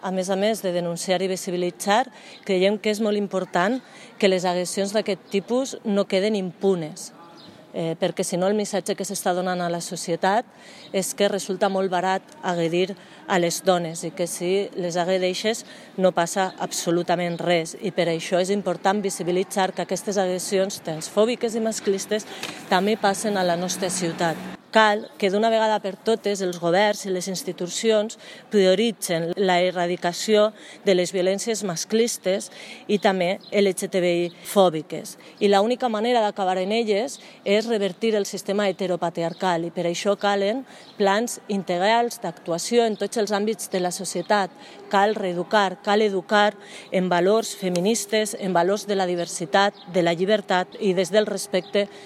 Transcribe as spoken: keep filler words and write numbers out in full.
A més a més de denunciar i visibilitzar, creiem que és molt important que les agressions d'aquest tipus no queden impunes, eh, perquè si no el missatge que s'està donant a la societat és que resulta molt barat agredir a les dones i que si les agredeixes no passa absolutament res. I per això és important visibilitzar que aquestes agressions transfòbiques i masclistes també passen a la nostra ciutat. Cal que d'una vegada per totes els governs i les institucions prioritzen la erradicació de les violències masclistes i també L G T B I fòbiques. I l'única manera d'acabar en elles és revertir el sistema heteropatriarcal i per això calen plans integrals d'actuació en tots els àmbits de la societat. Cal reeducar, cal educar en valors feministes, en valors de la diversitat, de la llibertat i des del respecte